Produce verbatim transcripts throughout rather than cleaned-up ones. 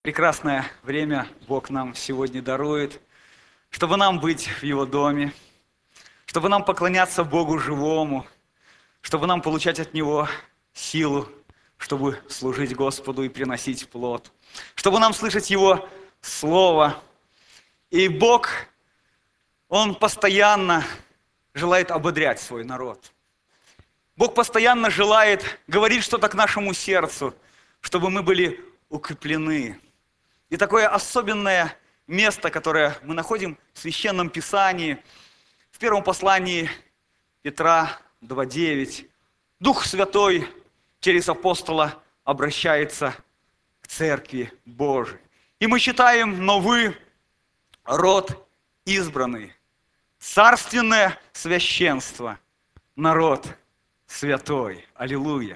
Прекрасное время Бог нам сегодня дарует, чтобы нам быть в Его доме, чтобы нам поклоняться Богу живому, чтобы нам получать от Него силу, чтобы служить Господу и приносить плод, чтобы нам слышать Его Слово. И Бог, Он постоянно желает ободрять свой народ. Бог постоянно желает говорить что-то к нашему сердцу, чтобы мы были укреплены. И такое особенное место, которое мы находим в Священном Писании, в первом послании Петра два девять. Дух Святой через апостола обращается к Церкви Божией. И мы читаем: «Но вы род избранный, царственное священство, народ святой». Аллилуйя!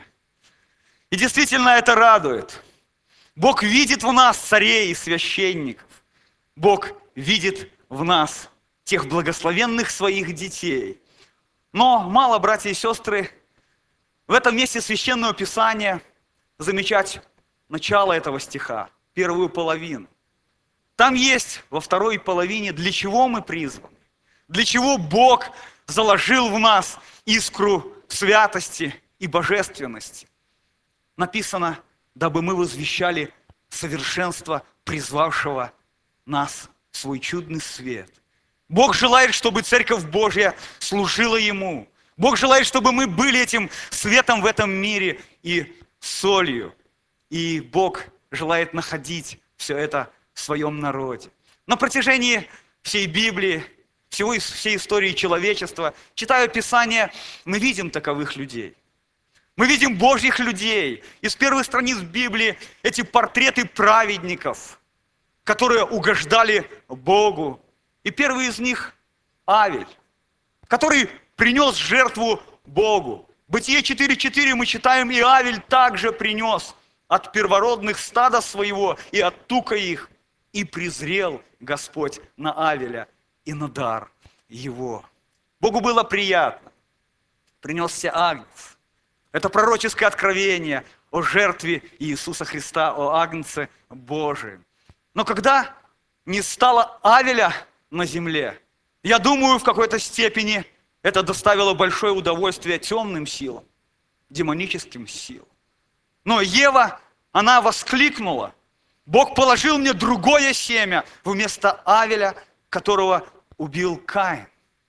И действительно это радует. Бог видит в нас царей и священников. Бог видит в нас тех благословенных своих детей. Но мало, братья и сестры, в этом месте Священного Писания замечать начало этого стиха, первую половину. Там есть во второй половине, для чего мы призваны, для чего Бог заложил в нас искру святости и божественности. Написано: дабы мы возвещали совершенство призвавшего нас в свой чудный свет. Бог желает, чтобы Церковь Божья служила Ему. Бог желает, чтобы мы были этим светом в этом мире и солью. И Бог желает находить все это в своем народе. На протяжении всей Библии, всего, всей истории человечества, читая Писание, мы видим таковых людей. Мы видим Божьих людей. Из первых страниц Библии эти портреты праведников, которые угождали Богу. И первый из них – Авель, который принес жертву Богу. Бытие четыре четыре мы читаем: «И Авель также принес от первородных стада своего и от тука их, и презрел Господь на Авеля и на дар его». Богу было приятно. Принесся агнец. Это пророческое откровение о жертве Иисуса Христа, о агнце Божием. Но когда не стало Авеля на земле, я думаю, в какой-то степени это доставило большое удовольствие темным силам, демоническим силам. Но Ева, она воскликнула: «Бог положил мне другое семя вместо Авеля, которого убил Каин».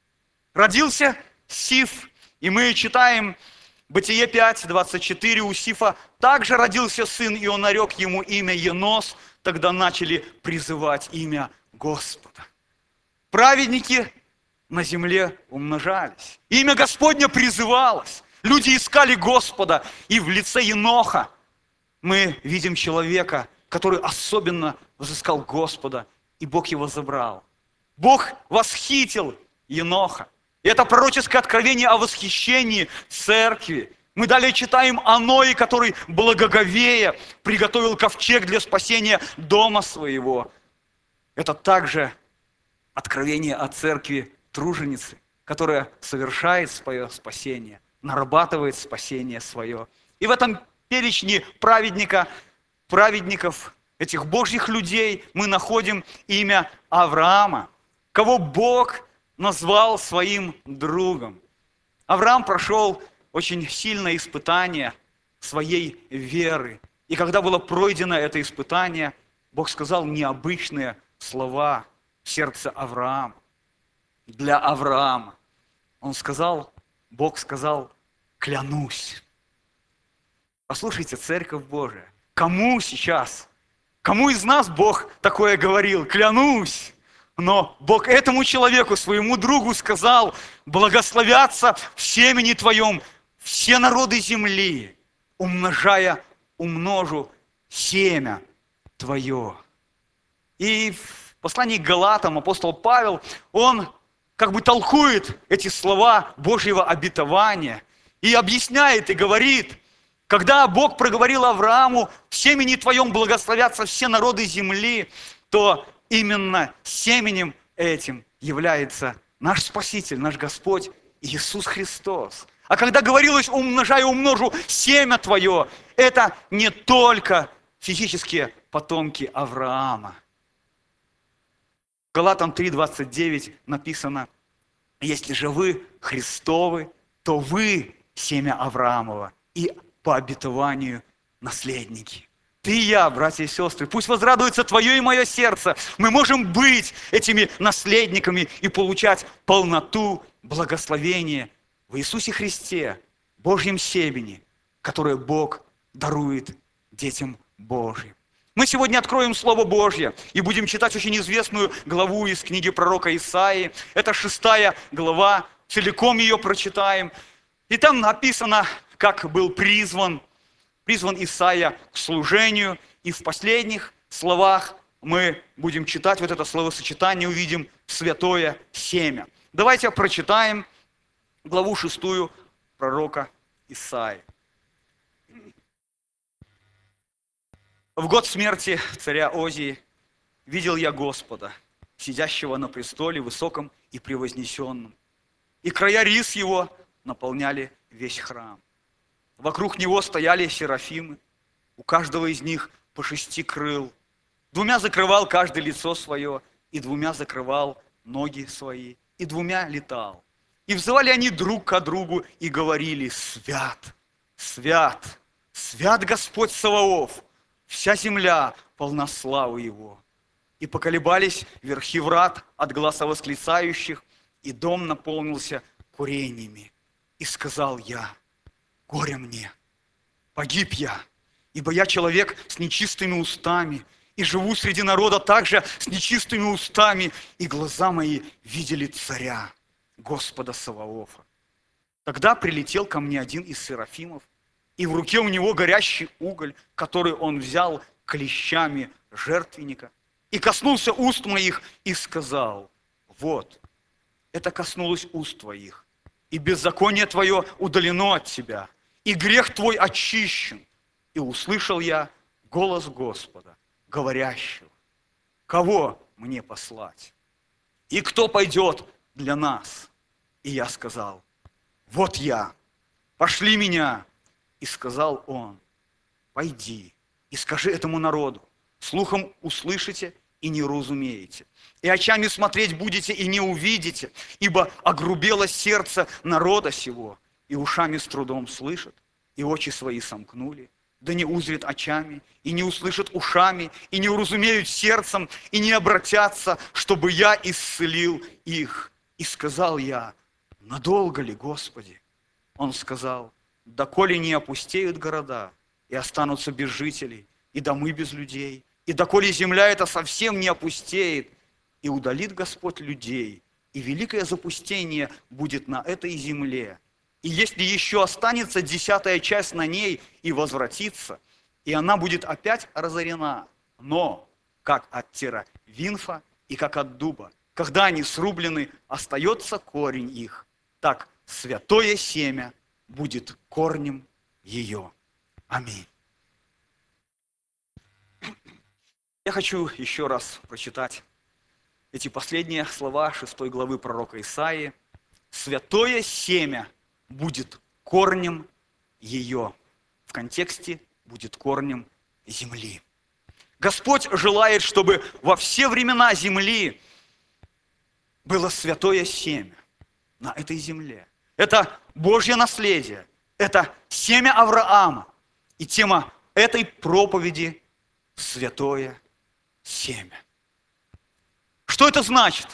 Родился Сиф, и мы читаем Бытие пять двадцать четыре: «У Сифа также родился сын, и он нарек ему имя Енос». Тогда начали призывать имя Господа. Праведники на земле умножались. Имя Господне призывалось. Люди искали Господа. И в лице Еноха мы видим человека, который особенно взыскал Господа, и Бог его забрал. Бог восхитил Еноха. И это пророческое откровение о восхищении церкви. Мы далее читаем о Ное, который, благоговея, приготовил ковчег для спасения дома своего. Это также откровение о церкви труженицы, которая совершает свое спасение, нарабатывает спасение свое. И в этом перечне праведника, праведников, этих Божьих людей, мы находим имя Авраама, кого Бог назвал своим другом. Авраам прошел очень сильное испытание своей веры. И когда было пройдено это испытание, Бог сказал необычные слова в сердце Авраама. Для Авраама. Он сказал, Бог сказал: «Клянусь». Послушайте, Церковь Божия, кому сейчас, кому из нас Бог такое говорил? «Клянусь». Но Бог этому человеку, своему другу сказал: «Благословятся в семени твоем все народы земли, умножая, умножу семя твое». И в послании к Галатам апостол Павел, он как бы толкует эти слова Божьего обетования и объясняет и говорит: когда Бог проговорил Аврааму: «В семени твоем благословятся все народы земли», то именно семенем этим является наш Спаситель, наш Господь Иисус Христос. А когда говорилось: «умножай, умножу семя твое», это не только физические потомки Авраама. В Галатам три двадцать девять написано: если же вы Христовы, то вы семя Авраамова и по обетованию наследники. Ты и я, братья и сестры, пусть возрадуется твое и мое сердце. Мы можем быть этими наследниками и получать полноту благословения в Иисусе Христе, Божьем семени, которое Бог дарует детям Божьим. Мы сегодня откроем Слово Божье и будем читать очень известную главу из книги пророка Исаии. Это шестая глава, целиком ее прочитаем. И там написано, как был призван, призван Исаия к служению. И в последних словах мы будем читать вот это словосочетание, увидим святое семя. Давайте прочитаем главу шестую пророка Исаии. В год смерти царя Озии видел я Господа, сидящего на престоле высоком и превознесенном. И края рис его наполняли весь храм. Вокруг него стояли серафимы, у каждого из них по шести крыл. Двумя закрывал каждое лицо свое, и двумя закрывал ноги свои, и двумя летал. И взывали они друг к другу и говорили: свят, свят, свят Господь Саваоф, вся земля полна славы Его. И поколебались верхи врат от гласа восклицающих, и дом наполнился курениями. И сказал я: горе мне, погиб я, ибо я человек с нечистыми устами, и живу среди народа также с нечистыми устами, и глаза мои видели царя, Господа Саваофа. Тогда прилетел ко мне один из серафимов, и в руке у него горящий уголь, который он взял клещами жертвенника, и коснулся уст моих, и сказал: вот, это коснулось уст твоих, и беззаконие твое удалено от тебя, и грех твой очищен. И услышал я голос Господа, говорящего: кого мне послать? И кто пойдет для нас? И я сказал: вот я, пошли меня. И сказал он: пойди и скажи этому народу, слухом услышите и не уразумеете, и очами смотреть будете и не увидите, ибо огрубело сердце народа сего, и ушами с трудом слышат, и очи свои сомкнули, да не узрят очами, и не услышат ушами, и не уразумеют сердцем, и не обратятся, чтобы я исцелил их. И сказал я: надолго ли, Господи? Он сказал: доколе не опустеют города, и останутся без жителей, и домы без людей, и доколе земля эта совсем не опустеет, и удалит Господь людей, и великое запустение будет на этой земле. И если еще останется десятая часть на ней и возвратится, и она будет опять разорена, но как от теравинфа и как от дуба, когда они срублены, остается корень их, так святое семя будет корнем ее. Аминь. Я хочу еще раз прочитать эти последние слова шестой главы пророка Исаии. Святое семя будет корнем ее. В контексте будет корнем земли. Господь желает, чтобы во все времена земли было святое семя на этой земле. Это Божье наследие, это семя Авраама. И тема этой проповеди – святое семя. Что это значит?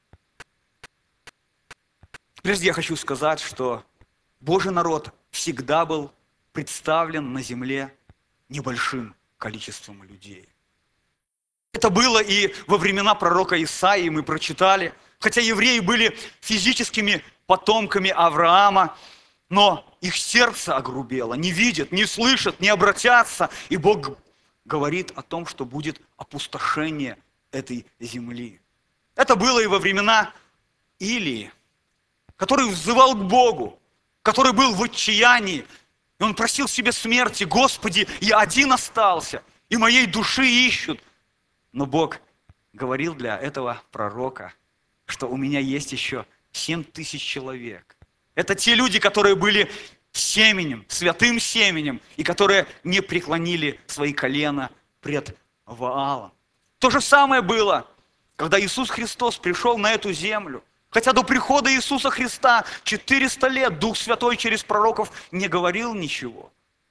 Прежде я хочу сказать, что Божий народ всегда был представлен на земле небольшим количеством людей. Это было и во времена пророка Исаии, мы прочитали, хотя евреи были физическими потомками Авраама, но их сердце огрубело, не видят, не слышат, не обратятся. И Бог говорит о том, что будет опустошение этой земли. Это было и во времена Илии, который взывал к Богу, который был в отчаянии. И он просил себе смерти: Господи, я один остался, и моей души ищут. Но Бог говорил для этого пророка, что у меня есть еще семь тысяч человек. Это те люди, которые были семенем, святым семенем, и которые не преклонили свои колена пред Ваалом. То же самое было, когда Иисус Христос пришел на эту землю. Хотя до прихода Иисуса Христа четыреста лет Дух Святой через пророков не говорил ничего.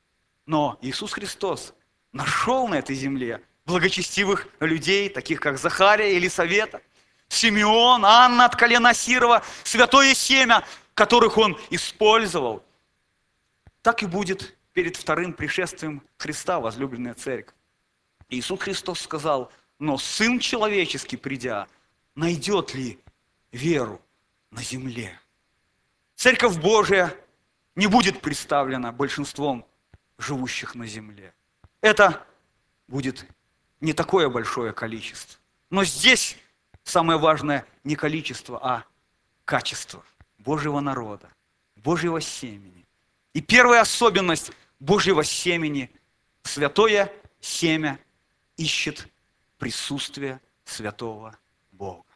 Но Иисус Христос нашел на этой земле благочестивых людей, таких как Захария, Елисавета, Симеон, Анна от колена Асирова, святое семя, которых Он использовал. Так и будет перед вторым пришествием Христа, возлюбленная церковь. Иисус Христос сказал: но Сын Человеческий, придя, найдет ли веру на земле? Церковь Божия не будет представлена большинством живущих на земле. Это будет не такое большое количество. Но здесь самое важное не количество, а качество Божьего народа, Божьего семени. И первая особенность Божьего семени – святое семя ищет присутствие святого Бога.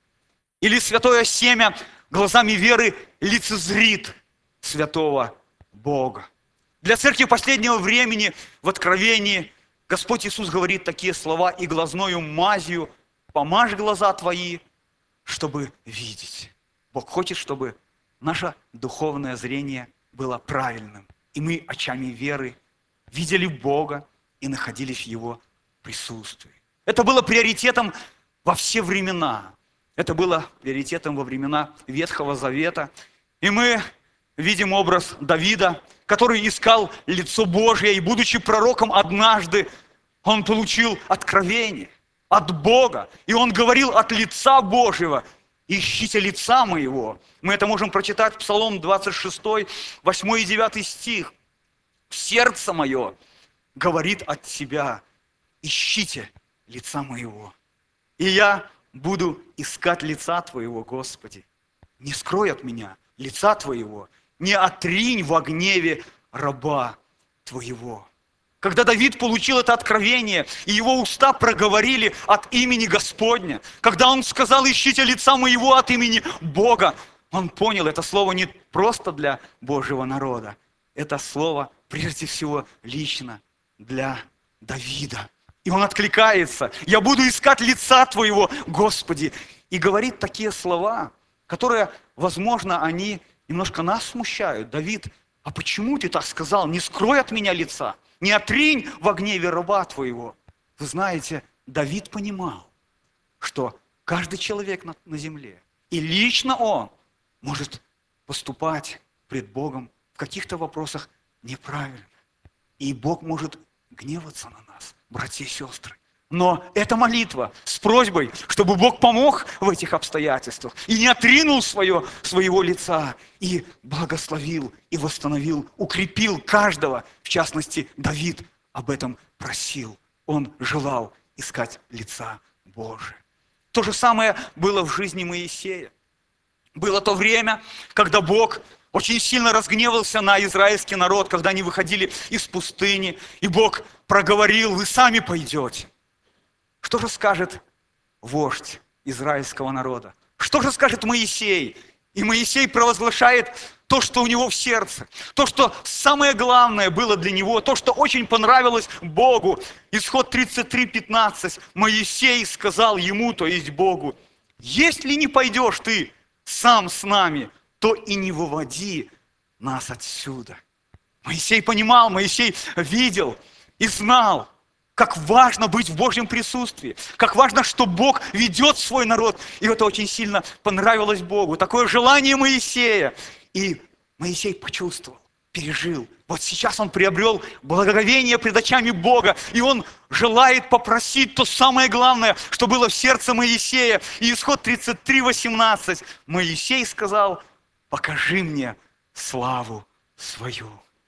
Или святое семя глазами веры лицезрит святого Бога. Для церкви последнего времени в Откровении Господь Иисус говорит такие слова: «И глазною мазью помажь глаза твои, чтобы видеть». Бог хочет, чтобы наше духовное зрение было правильным, и мы очами веры видели Бога и находились в Его присутствии. Это было приоритетом во все времена. Это было приоритетом во времена Ветхого Завета. И мы видим образ Давида, который искал лицо Божье, и, будучи пророком, однажды он получил откровение от Бога. И он говорил от лица Божьего: «Ищите лица моего». Мы это можем прочитать в Псалом двадцать шесть, восьмой и девятый стих. «Сердце мое говорит от тебя: ищите лица моего. И я буду искать лица твоего, Господи. Не скрой от меня лица твоего, не отринь во гневе раба твоего». Когда Давид получил это откровение, и его уста проговорили от имени Господня, когда он сказал: «Ищите лица моего» от имени Бога, он понял, это слово не просто для Божьего народа, это слово прежде всего лично для Давида. И он откликается: «Я буду искать лица твоего, Господи». И говорит такие слова, которые, возможно, они немножко нас смущают. Давид: «А почему ты так сказал? Не скрой от меня лица, не отринь во гневе раба твоего». Вы знаете, Давид понимал, что каждый человек на, на земле, и лично он, может поступать пред Богом в каких-то вопросах неправильно. И Бог может гневаться на нас, братья и сестры. Но это молитва с просьбой, чтобы Бог помог в этих обстоятельствах и не отринул свое, своего лица, и благословил, и восстановил, укрепил каждого. В частности, Давид об этом просил. Он желал искать лица Божия. То же самое было в жизни Моисея. Было то время, когда Бог очень сильно разгневался на израильский народ, когда они выходили из пустыни, и Бог проговорил: «Вы сами пойдете». Что же скажет вождь израильского народа? Что же скажет Моисей? И Моисей провозглашает то, что у него в сердце, то, что самое главное было для него, то, что очень понравилось Богу. Исход тридцать три, пятнадцать. Моисей сказал ему, то есть Богу: «Если не пойдешь ты сам с нами, то и не выводи нас отсюда». Моисей понимал, Моисей видел и знал, как важно быть в Божьем присутствии, как важно, что Бог ведет свой народ. И это очень сильно понравилось Богу. Такое желание Моисея. И Моисей почувствовал, пережил. Вот сейчас он приобрел благоговение пред очами Бога. И он желает попросить то самое главное, что было в сердце Моисея. И исход тридцать три, восемнадцать. Моисей сказал: «Покажи мне славу свою».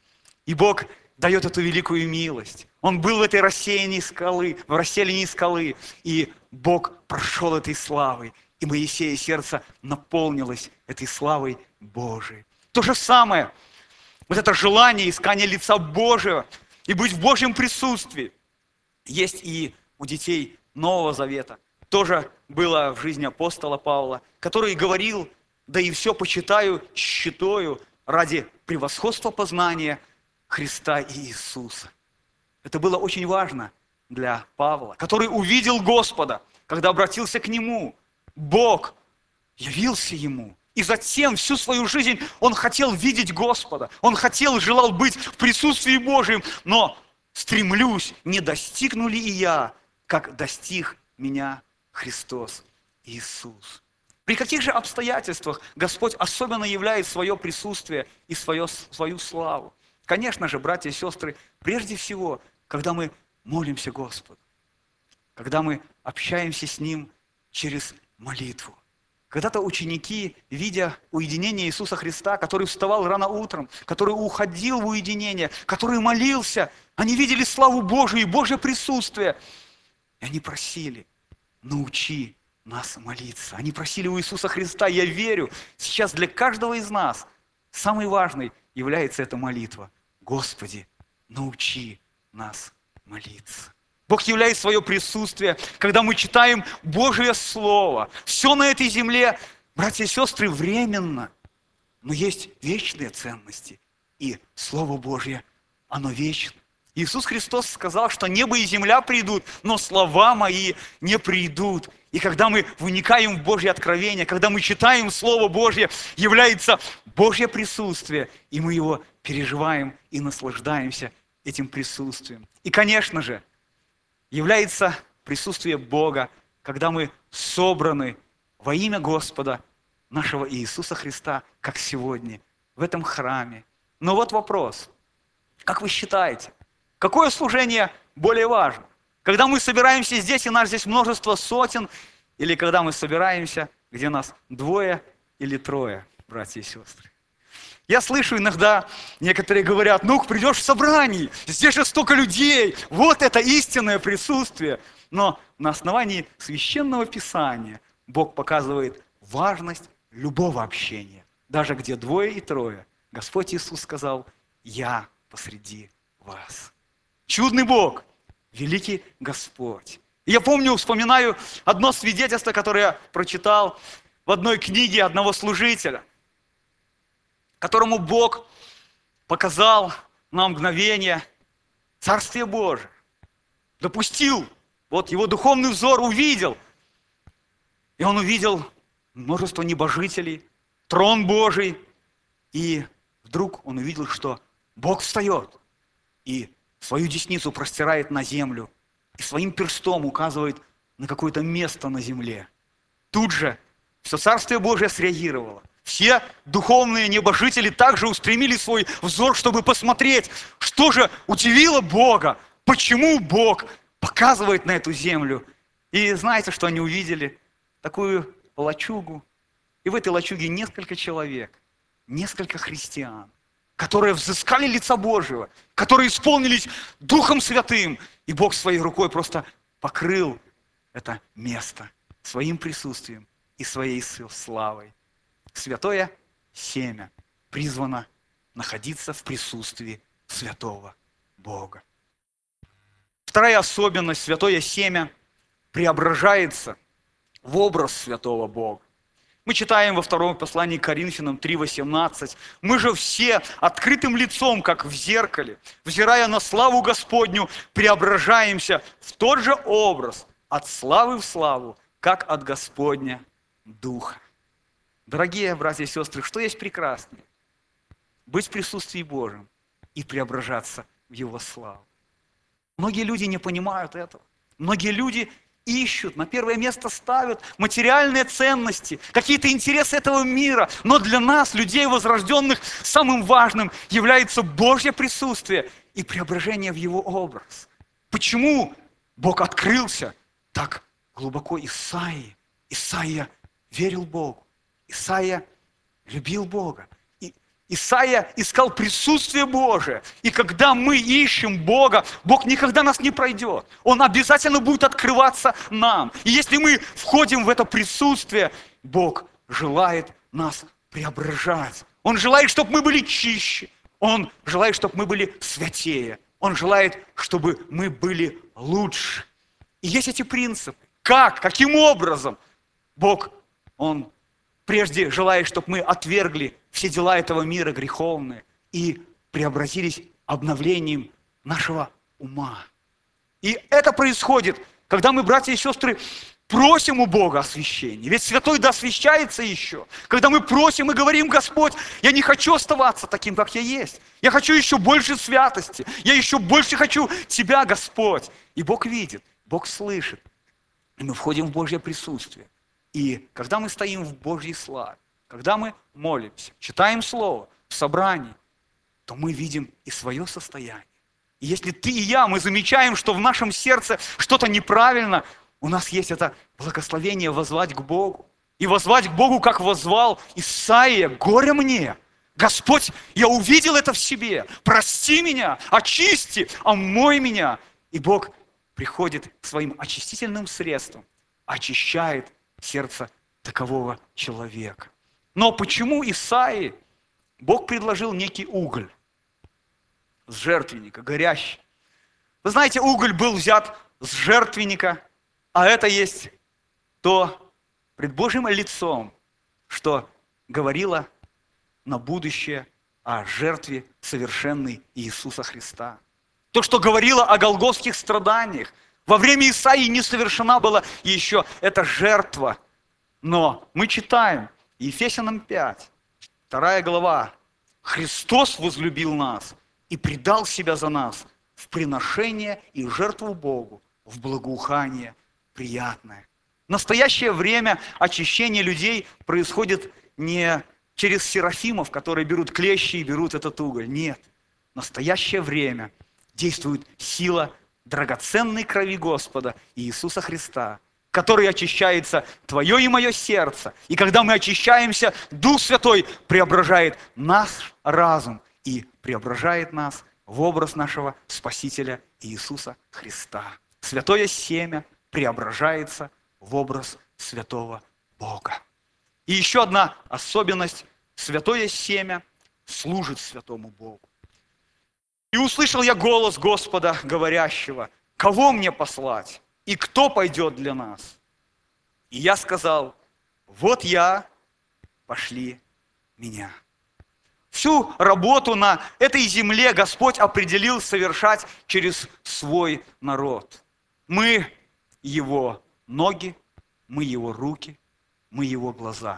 И Бог дает эту великую милость. Он был в этой рассеянной скалы, в расселении скалы, и Бог прошел этой славой, и Моисея сердце наполнилось этой славой Божией. То же самое, вот это желание искания лица Божьего и быть в Божьем присутствии, есть и у детей Нового Завета. Тоже было в жизни апостола Павла, который говорил: «Да и все почитаю, считаю ради превосходства познания Христа и Иисуса». Это было очень важно для Павла, который увидел Господа, когда обратился к Нему. Бог явился ему. И затем всю свою жизнь он хотел видеть Господа. Он хотел, желал быть в присутствии Божьем. Но стремлюсь, не достигну ли и я, как достиг меня Христос Иисус. При каких же обстоятельствах Господь особенно являет свое присутствие и свое, свою славу? Конечно же, братья и сестры, прежде всего, когда мы молимся Господу, когда мы общаемся с Ним через молитву. Когда-то ученики, видя уединение Иисуса Христа, который вставал рано утром, который уходил в уединение, который молился, они видели славу Божию и Божье присутствие. И они просили: научи нас молиться. Они просили у Иисуса Христа. Я верю, сейчас для каждого из нас самой важной является эта молитва. Господи, научи нас молиться. Бог являет свое присутствие, когда мы читаем Божие Слово. Все на этой земле, братья и сестры, временно. Но есть вечные ценности. И Слово Божье, оно вечно. Иисус Христос сказал, что небо и земля придут, но слова мои не придут. И когда мы вникаем в Божье откровение, когда мы читаем Слово Божье, является Божье присутствие, и мы его переживаем и наслаждаемся этим присутствием. И, конечно же, является присутствие Бога, когда мы собраны во имя Господа нашего Иисуса Христа, как сегодня, в этом храме. Но вот вопрос. Как вы считаете, какое служение более важно? Когда мы собираемся здесь, и нас здесь множество сотен, или когда мы собираемся, где нас двое или трое, братья и сестры? Я слышу иногда, некоторые говорят: ну, придешь в собрание, здесь же столько людей, вот это истинное присутствие. Но на основании Священного Писания Бог показывает важность любого общения. Даже где двое и трое, Господь Иисус сказал: я посреди вас. Чудный Бог, великий Господь. И я помню, вспоминаю одно свидетельство, которое я прочитал в одной книге одного служителя, которому Бог показал на мгновение Царствие Божие. Допустил, вот его духовный взор увидел. И он увидел множество небожителей, трон Божий. И вдруг он увидел, что Бог встает и свою десницу простирает на землю и своим перстом указывает на какое-то место на земле. Тут же все Царствие Божие среагировало. Все духовные небожители также устремили свой взор, чтобы посмотреть, что же удивило Бога, почему Бог показывает на эту землю. И знаете, что они увидели? Такую лачугу. И в этой лачуге несколько человек, несколько христиан, которые взыскали лица Божьего, которые исполнились Духом Святым. И Бог своей рукой просто покрыл это место своим присутствием и своей славой. Святое семя призвано находиться в присутствии святого Бога. Вторая особенность: святое семя преображается в образ святого Бога. Мы читаем во втором послании к Коринфянам три восемнадцать. «Мы же все открытым лицом, как в зеркале, взирая на славу Господню, преображаемся в тот же образ, от славы в славу, как от Господня Духа». Дорогие братья и сестры, что есть прекраснее? Быть в присутствии Божьем и преображаться в Его славу. Многие люди не понимают этого. Многие люди ищут, на первое место ставят материальные ценности, какие-то интересы этого мира. Но для нас, людей возрожденных, самым важным является Божье присутствие и преображение в Его образ. Почему Бог открылся так глубоко Исаии? Исаия верил Богу. Исаия любил Бога. И Исаия искал присутствие Божие. И когда мы ищем Бога, Бог никогда нас не пройдет. Он обязательно будет открываться нам. И если мы входим в это присутствие, Бог желает нас преображать. Он желает, чтобы мы были чище. Он желает, чтобы мы были святее. Он желает, чтобы мы были лучше. И есть эти принципы. Как? Каким образом? Бог, Он прежде желает, чтобы мы отвергли все дела этого мира греховные и преобразились обновлением нашего ума. И это происходит, когда мы, братья и сестры, просим у Бога освящения. Ведь святой да освящается еще. Когда мы просим и говорим: Господь, я не хочу оставаться таким, как я есть. Я хочу еще больше святости. Я еще больше хочу Тебя, Господь. И Бог видит, Бог слышит. И мы входим в Божье присутствие. И когда мы стоим в Божьей славе, когда мы молимся, читаем Слово в собрании, то мы видим и свое состояние. И если ты и я, мы замечаем, что в нашем сердце что-то неправильно, у нас есть это благословение воззвать к Богу. И воззвать к Богу, как воззвал Исаия: «Горе мне! Господь, я увидел это в себе! Прости меня, очисти, омой меня!» И Бог приходит к своим очистительным средствам, очищает сердце такового человека. Но почему Исаии Бог предложил некий уголь с жертвенника, горящий? Вы знаете, уголь был взят с жертвенника, а это есть то пред Божьим лицом, что говорило на будущее о жертве совершенной Иисуса Христа. То, что говорило о голгофских страданиях. Во время Исаии не совершена была еще эта жертва. Но мы читаем Ефесянам пять, вторая глава. «Христос возлюбил нас и предал себя за нас в приношение и жертву Богу, в благоухание приятное». В настоящее время очищение людей происходит не через серафимов, которые берут клещи и берут этот уголь. Нет. В настоящее время действует сила драгоценной крови Господа Иисуса Христа, который очищается твое и мое сердце. И когда мы очищаемся, Дух Святой преображает наш разум и преображает нас в образ нашего Спасителя Иисуса Христа. Святое семя преображается в образ святого Бога. И еще одна особенность: святое семя служит святому Богу. «И услышал я голос Господа, говорящего: кого мне послать? И кто пойдет для нас? И я сказал: вот я, пошли меня». Всю работу на этой земле Господь определил совершать через свой народ. Мы Его ноги, мы Его руки, мы Его глаза.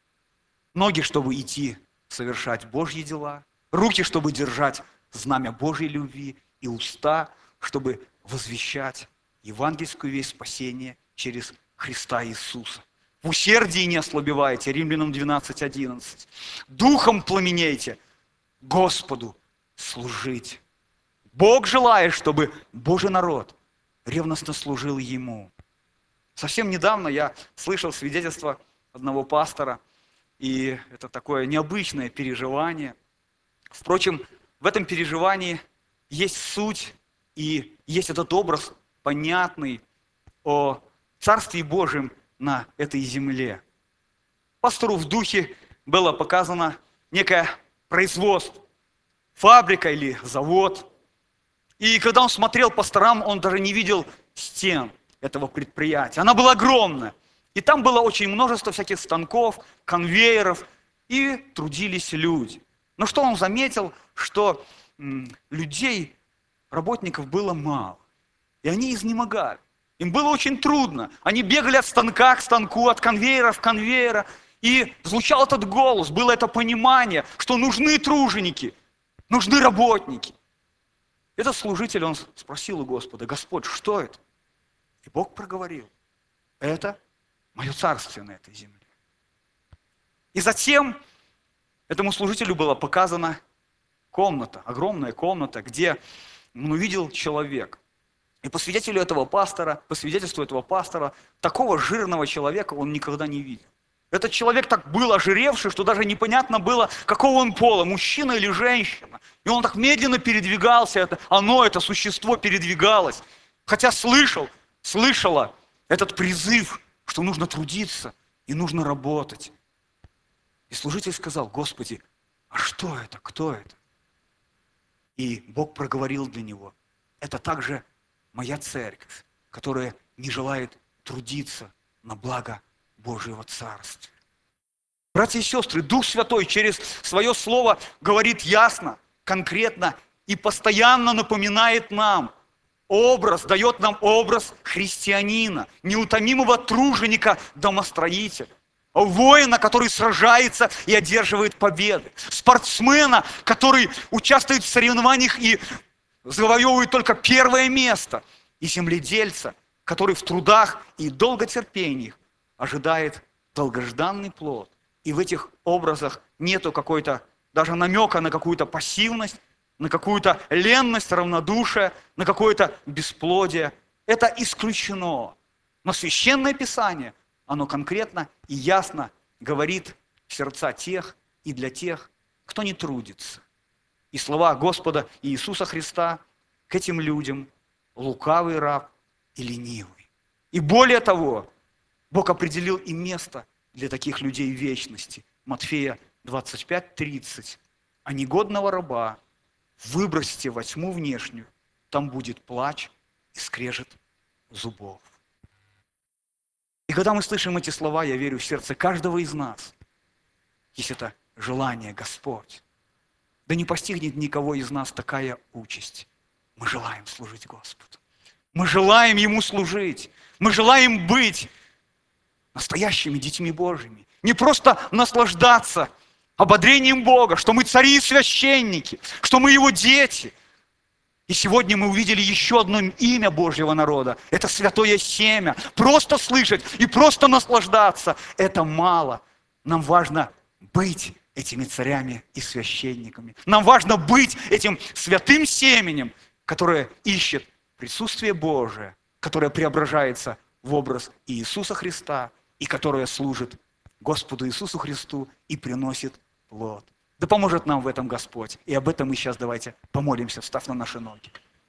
Ноги, чтобы идти совершать Божьи дела, руки, чтобы держать знамя Божьей любви, и уста, чтобы возвещать евангельскую весть спасения через Христа Иисуса. В усердии не ослабевайте, Римлянам двенадцать одиннадцать. Духом пламенейте, Господу служить. Бог желает, чтобы Божий народ ревностно служил Ему. Совсем недавно я слышал свидетельство одного пастора, и это такое необычное переживание. Впрочем, в этом переживании есть суть, и есть этот образ понятный о Царстве Божьем на этой земле. Пастору в духе было показано некое производство, фабрика или завод. И когда он смотрел по сторонам, он даже не видел стен этого предприятия. Она была огромная. И там было очень множество всяких станков, конвейеров, и трудились люди. Но что он заметил, что м, людей, работников было мало. И они изнемогали. Им было очень трудно. Они бегали от станка к станку, от конвейера к конвейеру. И звучал этот голос, было это понимание, что нужны труженики, нужны работники. Этот служитель, он спросил у Господа: Господь, что это? И Бог проговорил: это мое царствие на этой земле. И затем этому служителю была показана комната, огромная комната, где он увидел человека. И по свидетелю этого пастора, по свидетельству этого пастора, такого жирного человека он никогда не видел. Этот человек так был ожиревший, что даже непонятно было, какого он пола, мужчина или женщина. И он так медленно передвигался, это, оно, это существо передвигалось. Хотя слышал, слышала этот призыв, что нужно трудиться и нужно работать. И служитель сказал: Господи, а что это, кто это? И Бог проговорил для него: это также моя церковь, которая не желает трудиться на благо Божьего Царствия. Братья и сестры, Дух Святой через свое Слово говорит ясно, конкретно и постоянно напоминает нам образ, дает нам образ христианина, неутомимого труженика, домостроителя, воина, который сражается и одерживает победы, спортсмена, который участвует в соревнованиях и завоевывает только первое место, и земледельца, который в трудах и долготерпениях ожидает долгожданный плод. И в этих образах нету какой-то даже намека на какую-то пассивность, на какую-то ленность, равнодушие, на какое-то бесплодие. Это исключено. Но Священное Писание, оно конкретно и ясно говорит в сердца тех и для тех, кто не трудится. И слова Господа Иисуса Христа к этим людям: лукавый раб и ленивый. И более того, Бог определил и место для таких людей в вечности. Матфея двадцать пять тридцать. А негодного раба выбросьте во тьму внешнюю, там будет плач и скрежет зубов. И когда мы слышим эти слова, я верю, в сердце каждого из нас есть это желание: Господь, да не постигнет никого из нас такая участь. Мы желаем служить Господу. Мы желаем Ему служить. Мы желаем быть настоящими детьми Божьими. Не просто наслаждаться ободрением Бога, что мы цари и священники, что мы Его дети. И сегодня мы увидели еще одно имя Божьего народа. Это святое семя. Просто слышать и просто наслаждаться – это мало. Нам важно быть этими царями и священниками. Нам важно быть этим святым семенем, которое ищет присутствие Божие, которое преображается в образ Иисуса Христа и которое служит Господу Иисусу Христу и приносит плод. Да поможет нам в этом Господь. И об этом мы сейчас давайте помолимся, встав на наши ноги.